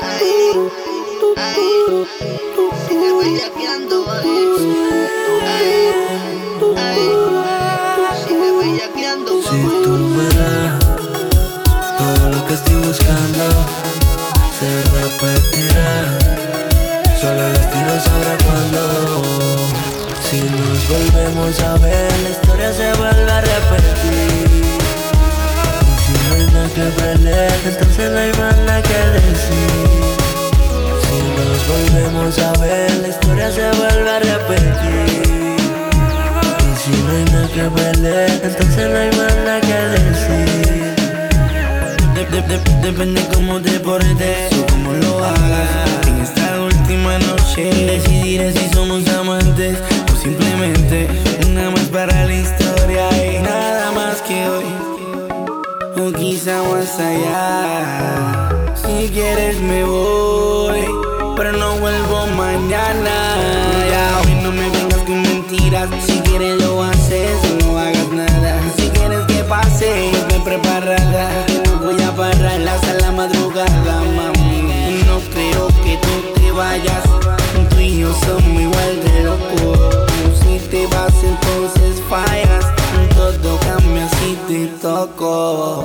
Ahí, ahí, sigue bellaqueando ahí. Ahí, ahí, sigue bellaqueando, Si tú me das todo lo que estoy buscando, se repetirá. Solo el destino sabrá cuándo. Si nos volvemos a ver, la historia se vuelve a repetir. Y si no hay nada que perder, entonces no hay más nada que decir. Si nos volvemos a ver, la historia se vuelve a repetir. Y si no hay nada que perder, entonces no hay más nada que decir. Depende cómo te portes o cómo lo hagas. En esta última noche decidiré si somos amantes o simplemente una más para la historia y nada más que hoy, o quizá más allá. Si quieres me voy, pero no vuelvo mañana. Ya hoy no me vengas con mentiras. Si quieres lo haces o no hagas nada. Si quieres que pase, ven preparada. Que no voy a parar hasta la madrugada, mami. No creo que tú te vayas. Tú y yo somos igual de locos. Si te vas entonces fallas. Todo cambia si te toco.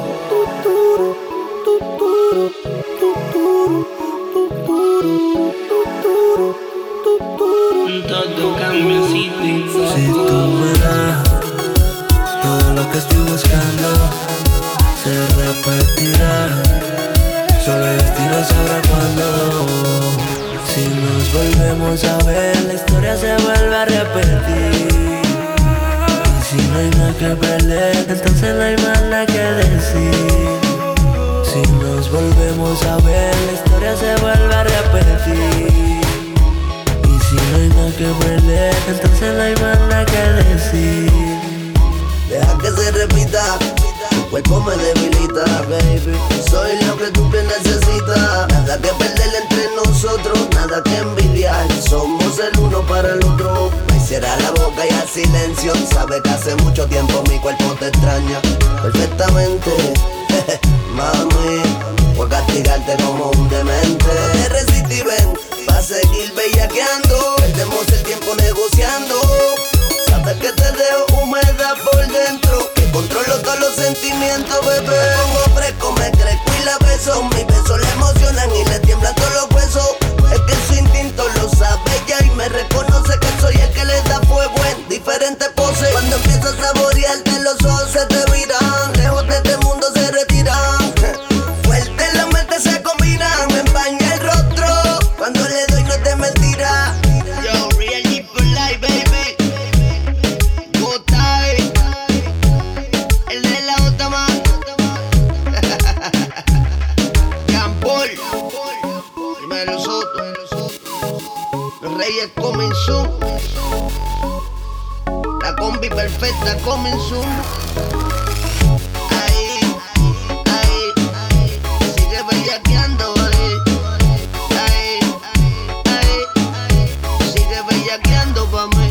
Todo cambia si te toco. Si tú me das todo lo que estoy buscando, se repetirá. Solo el destino sabrá cuándo. Si nos volvemos a ver, la historia se vuelve a repetir. Y si no hay nada que perder, entonces no hay más nada que decir. Si nos volvemos a ver, la historia se vuelve a repetir. Y si no hay nada que perder, entonces no hay más nada que decir. Deja que se repita, tu cuerpo me debilita, baby. Soy lo que tú necesitas. Nada que perder entre nosotros, nada que envidiar. Somos el uno para el otro. Me cierra la boca y al silencio. Sabe que hace mucho tiempo mi cuerpo te extraña perfectamente. Mami, voy a castigarte como un demente. No te resistí, ven, pa' seguir bellaqueando. Perdemos el tiempo negociando. Sabes que te dejo húmeda por dentro, que controlo todos los sentimientos, bebé. Me pongo fresco, me crezco y la beso. Mis besos le emocionan y le tiemblan todos los huesos. Es que su instinto lo sabe ya y me reconoce que soy el que le da fuego en diferentes poses. Cuando empiezo a saborearte, los ojos se te viran. Lejos de este mundo se retiran. Fuerte la mente se combinan. Me empaña el rostro cuando le doy, no te mentira. Yo, real deep for life, baby. Good time. El de la otra más. Campol. Primero Soto. Los Reyes comenzó. La combi perfecta comenzó. Ahí, ahí, sigue bellaqueando ahí. Ahí, ahí, sigue bellaqueando pa' mí.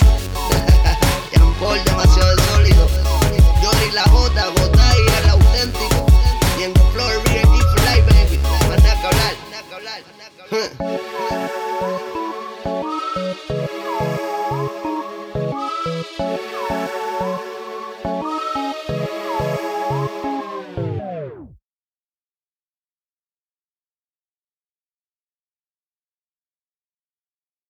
Paul, demasiado sólido. Jory la J, Gotay, el auténtico. Y en Flor, real deep for life, baby. Más nada que hablar.